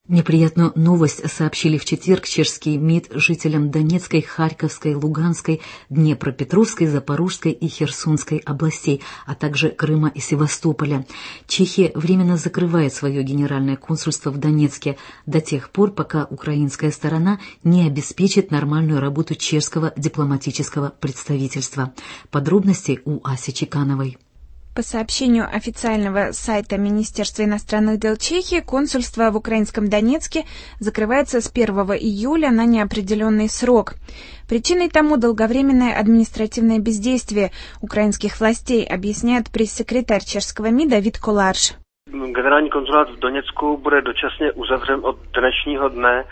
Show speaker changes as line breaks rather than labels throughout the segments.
Неприятную новость сообщили в четверг чешский МИД жителям Донецкой, Харьковской, Луганской, Днепропетровской, Запорожской и Херсонской областей, а также Крыма и Севастополя. Чехия временно закрывает свое генеральное консульство в Донецке до тех пор, пока украинская сторона не обеспечит нормальную работу чешского дипломатического представительства. Подробности у Аси Чекановой.
По сообщению официального сайта Министерства иностранных дел Чехии, консульство в украинском Донецке закрывается с 1 июля на неопределенный срок. Причиной тому долговременное административное бездействие украинских властей, объясняет пресс-секретарь чешского МИДа Vít Kolář.
Генеральный консулат в Донецку будет дочасně uzavřen od dnešního dne.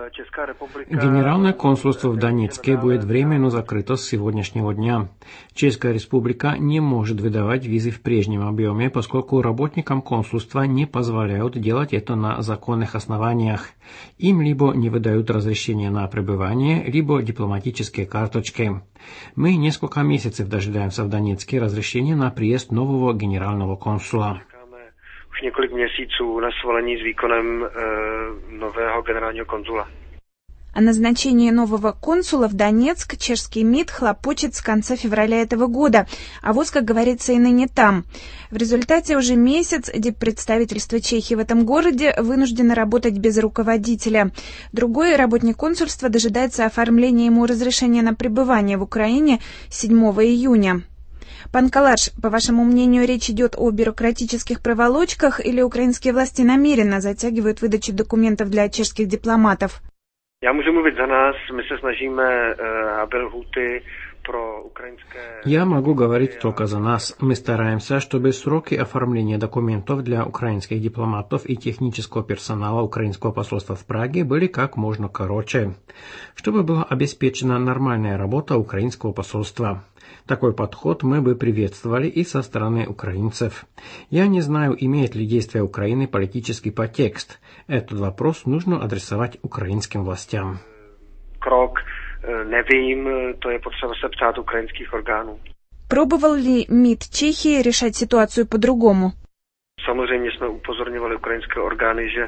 Генеральное консульство в Донецке будет временно закрыто с сегодняшнего дня. Чешская республика не может выдавать визы в прежнем объеме, поскольку работникам консульства не позволяют делать это на законных основаниях. Им либо не выдают разрешение на пребывание, либо дипломатические карточки. Мы несколько месяцев дожидаемся в Донецке разрешения на приезд нового генерального консула.
Už několik měsíců na svolení s výkonem nového generálního konzula.
О назначении нового консула в Донецк чешский МИД хлопочет с конца февраля этого года, а ВОЗ, как говорится, и ныне там. В результате уже месяц диппредставительство Чехии в этом городе вынуждено работать без руководителя. Другой работник консульства дожидается оформления ему разрешения на пребывание в Украине 7 июня. Пан Kolář, по вашему мнению, речь идет о бюрократических проволочках или украинские власти намеренно затягивают выдачу документов для чешских дипломатов?
Já můžu mluvit za nás, my se snažíme, aby lhůty pro ukrajinské...
Я могу говорить только за нас. Мы стараемся, чтобы сроки оформления документов для украинских дипломатов и технического персонала украинского посольства в Праге были как можно короче, чтобы была обеспечена нормальная работа украинского посольства. Такой подход мы бы приветствовали и со стороны украинцев. Я не знаю, имеет ли действие Украины политический подтекст. Этот вопрос нужно адресовать украинским властям.
Крок, nevím, to je potřeba se ptát ukrajinských orgánů.
Пробовал ли МИД Чехии решать ситуацию по-другому?
Samozřejmě jsme upozorňovali ukrajinské orgány, že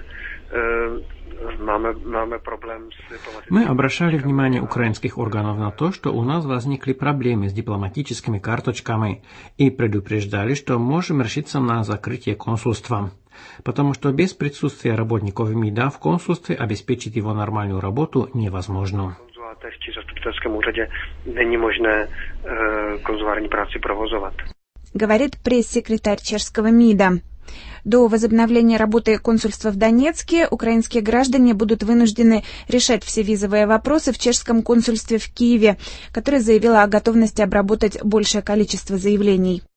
máme проблем с дипломатическими...
Мы обращали внимание украинских органов на то, что у нас возникли проблемы с дипломатическими карточками и предупреждали, что можем решиться на закрытие консульства. Потому что без присутствия работников МИДа в консульстве обеспечить его нормальную работу невозможно.
Či zastupitelském úřadě není možné konzulární práci provozovat.
Говорит пресс-секретарь чешского МИДа. До возобновления работы консульства в Донецке украинские граждане будут вынуждены решать все визовые вопросы в чешском консульстве в Киеве, которое заявило о готовности обработать большее количество заявлений.